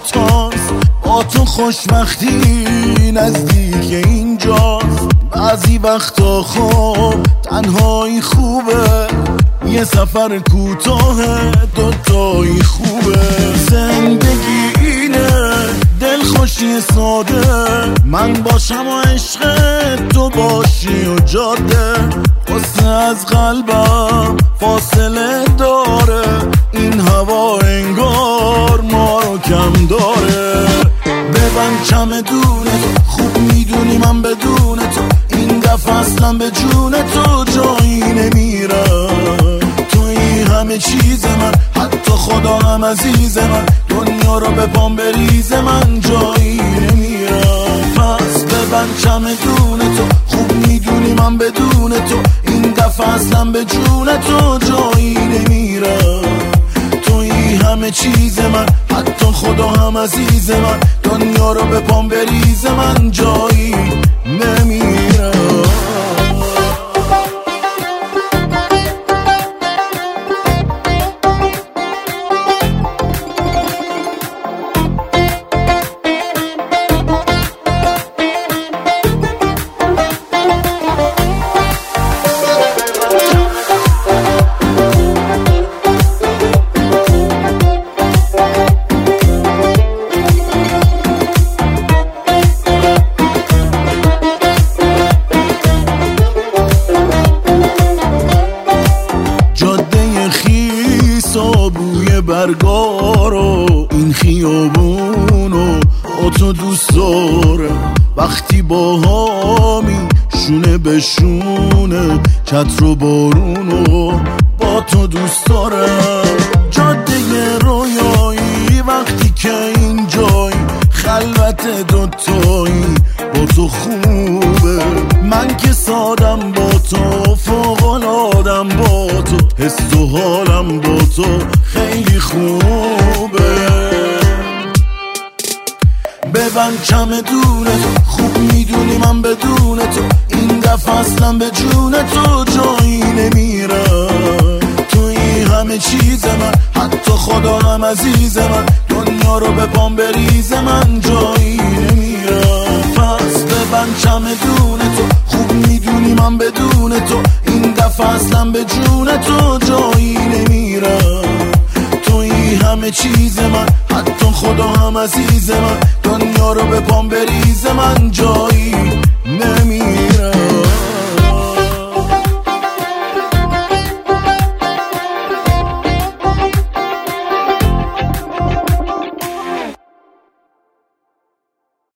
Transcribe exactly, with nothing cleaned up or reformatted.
دوتاست، با تو خوشبختی نزدیک اینجاست. بعضی وقتا خب تنهایی خوبه، یه سفر کوتاه دوتایی خوبه. زندگی اینه دلخوشی ساده، من باشم و عشق تو باشی و جاده. قصه از قلبم فاصله داره، این هوا انگار ما رو کم داره. ببند چمدونه تو، خوب میدونی من بدون تو این دفعه اصلا به جون تو جایی نمیرم. توی همه چیز من، حتی خدا هم عزیز من، دنیا رو به پام بریز من جایی نمیرم. پس ببند چمدون تو، خوب میدونی من بدون تو این دفعه اصلا به جون تو جایی نمیرم. توی همه چیز من، حتی خدا هم عزیز من، دنیا رو به پام بریز من جایی نمیرم. بوی برگارو این خیابونو با تو دوست دارم. وقتی با هامی شونه به شونه، چتر و بارونو با تو دوست دارم. جاده رویایی وقتی که اینجایی، خلوت دوتایی با تو خوبه. من که سادم با تو، فوق‌العاده‌ام با تو، حس و حالم با تو خیلی خوبه. ببند چمدونه تو، خوب میدونی من بدون تو این دفعه اصلا به جون تو جایی نمیرم. توی همه چیز من، حتی خدا هم عزیز من، دنیا رو به پام بریز من جایی نمیرم. پس ببند چمدونه تو، خوب میدونی من بدون تو این دفعه اصلا به جون تو جایی نمیرم. توی همه چیز من، حتی خدا هم عزیز من، دنیا رو به پام بریز من جایی